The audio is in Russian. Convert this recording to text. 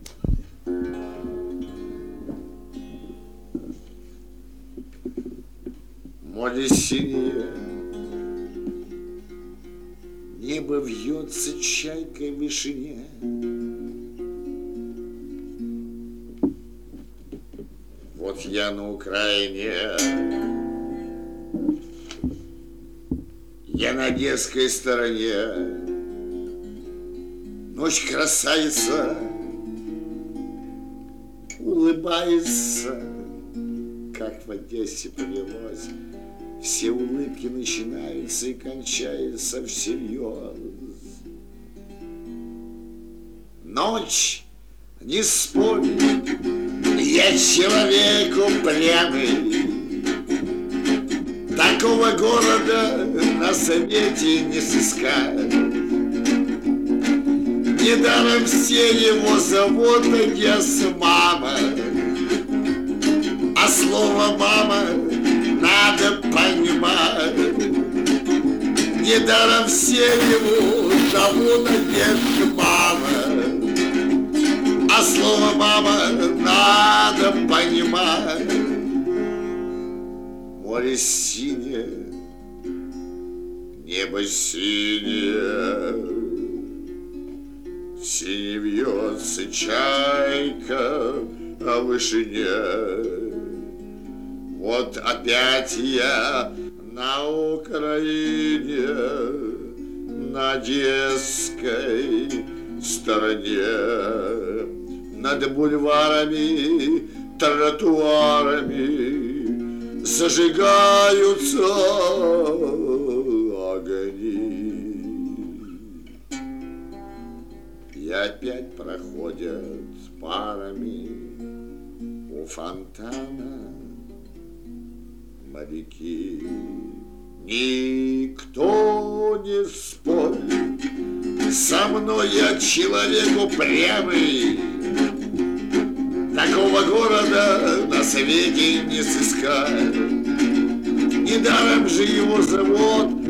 Море синее, небо вьется чайкой в вышине. Вот я на Украине, я на одесской стороне. Ночь красавица улыбается, как в Одессе повелось. Все улыбки начинаются и кончаются всерьез. Ночь, не спорь, я человек упрямый. Такого города на свете не сыскать. Недаром все его зовут Одесса мама. А слово мама надо понимать. Недаром все его зовут Одесса мама. А слово мама надо понимать. Море синее, небо синее, сине вьется чайка о вышине. Вот опять я на Украине, на одесской стороне. Над бульварами, тротуарами зажигаются огни. И опять проходят парами у фонтана моряки. Никто не спорит, со мной я человек упрямый. Такого города на свете не сыскать. Недаром же его зовут